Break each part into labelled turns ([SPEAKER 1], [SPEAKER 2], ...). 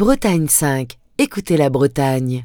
[SPEAKER 1] Bretagne 5, écoutez la Bretagne.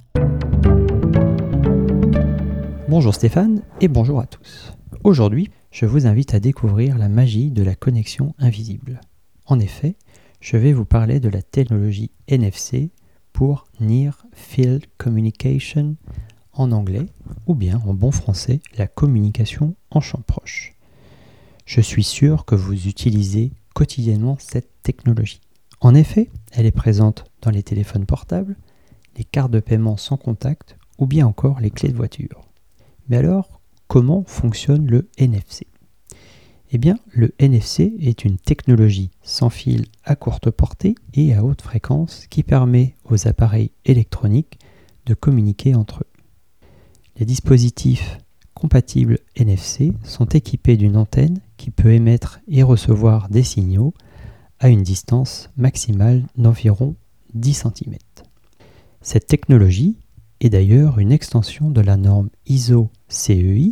[SPEAKER 2] Bonjour Stéphane et bonjour à tous. Aujourd'hui, je vous invite à découvrir la magie de la connexion invisible. En effet, je vais vous parler de la technologie NFC pour Near Field Communication en anglais, ou bien en bon français, la communication en champ proche. Je suis sûr que vous utilisez quotidiennement cette technologie. En effet, elle est présente dans les téléphones portables, les cartes de paiement sans contact ou bien encore les clés de voiture. Mais alors, comment fonctionne le NFC ? Eh bien, le NFC est une technologie sans fil à courte portée et à haute fréquence qui permet aux appareils électroniques de communiquer entre eux. Les dispositifs compatibles NFC sont équipés d'une antenne qui peut émettre et recevoir des signaux à une distance maximale d'environ 10 cm. Cette technologie est d'ailleurs une extension de la norme ISO CEI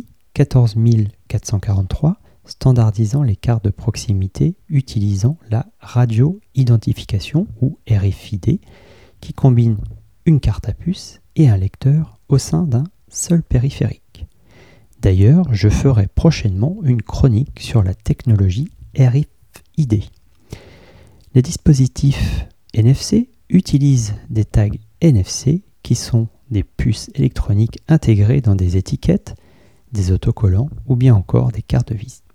[SPEAKER 2] 14443 standardisant les cartes de proximité utilisant la radio-identification ou RFID qui combine une carte à puce et un lecteur au sein d'un seul périphérique. D'ailleurs, je ferai prochainement une chronique sur la technologie RFID. Les dispositifs NFC utilisent des tags NFC qui sont des puces électroniques intégrées dans des étiquettes, des autocollants ou bien encore des cartes de visite.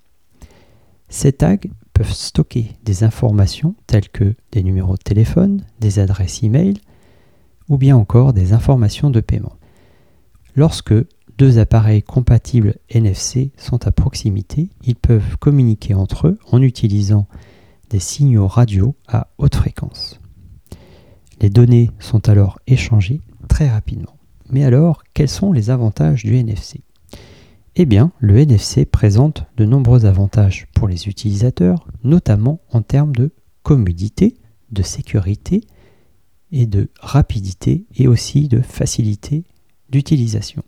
[SPEAKER 2] Ces tags peuvent stocker des informations telles que des numéros de téléphone, des adresses e-mail ou bien encore des informations de paiement. Lorsque deux appareils compatibles NFC sont à proximité, ils peuvent communiquer entre eux en utilisant des signaux radio à haute fréquence. Les données sont alors échangées très rapidement. Mais alors, quels sont les avantages du NFC ? Eh bien, le NFC présente de nombreux avantages pour les utilisateurs, notamment en termes de commodité, de sécurité et de rapidité et aussi de facilité d'utilisation.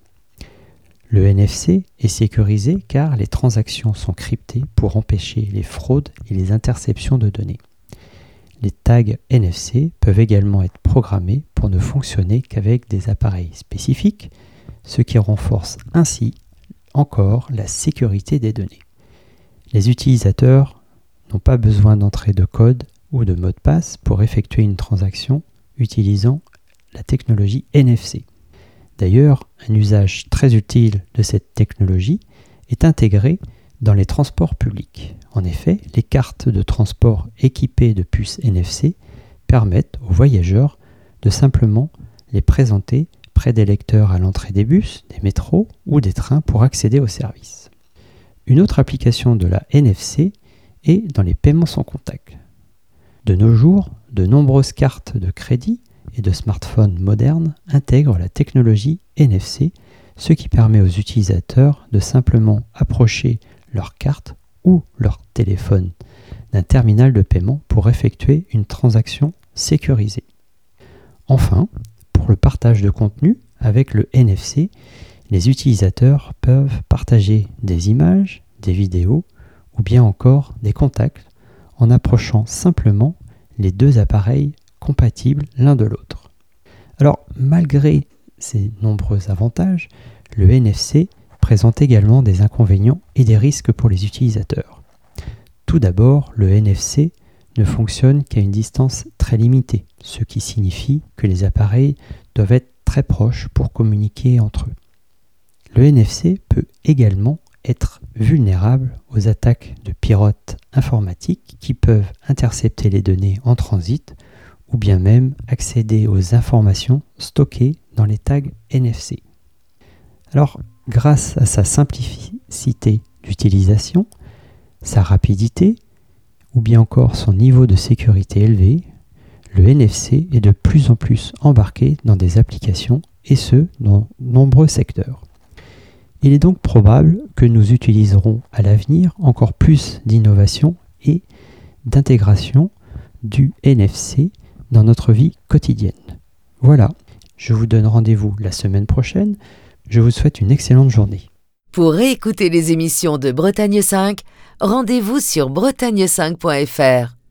[SPEAKER 2] Le NFC est sécurisé car les transactions sont cryptées pour empêcher les fraudes et les interceptions de données. Les tags NFC peuvent également être programmés pour ne fonctionner qu'avec des appareils spécifiques, ce qui renforce ainsi encore la sécurité des données. Les utilisateurs n'ont pas besoin d'entrer de code ou de mot de passe pour effectuer une transaction utilisant la technologie NFC. D'ailleurs, un usage très utile de cette technologie est intégré dans les transports publics. En effet, les cartes de transport équipées de puces NFC permettent aux voyageurs de simplement les présenter près des lecteurs à l'entrée des bus, des métros ou des trains pour accéder au service. Une autre application de la NFC est dans les paiements sans contact. De nos jours, de nombreuses cartes de crédit et de smartphones modernes intègrent la technologie NFC, ce qui permet aux utilisateurs de simplement approcher leur carte ou leur téléphone d'un terminal de paiement pour effectuer une transaction sécurisée. Enfin, pour le partage de contenu avec le NFC, les utilisateurs peuvent partager des images, des vidéos ou bien encore des contacts en approchant simplement les deux appareils compatibles l'un de l'autre. Alors, malgré ces nombreux avantages, le NFC présente également des inconvénients et des risques pour les utilisateurs. Tout d'abord, le NFC ne fonctionne qu'à une distance très limitée, ce qui signifie que les appareils doivent être très proches pour communiquer entre eux. Le NFC peut également être vulnérable aux attaques de pirates informatiques qui peuvent intercepter les données en transit ou bien même accéder aux informations stockées dans les tags NFC. Alors, grâce à sa simplicité d'utilisation, sa rapidité ou bien encore son niveau de sécurité élevé, le NFC est de plus en plus embarqué dans des applications et ce, dans nombreux secteurs. Il est donc probable que nous utiliserons à l'avenir encore plus d'innovation et d'intégration du NFC dans notre vie quotidienne. Voilà, je vous donne rendez-vous la semaine prochaine. Je vous souhaite une excellente journée.
[SPEAKER 1] Pour réécouter les émissions de Bretagne 5, rendez-vous sur bretagne5.fr.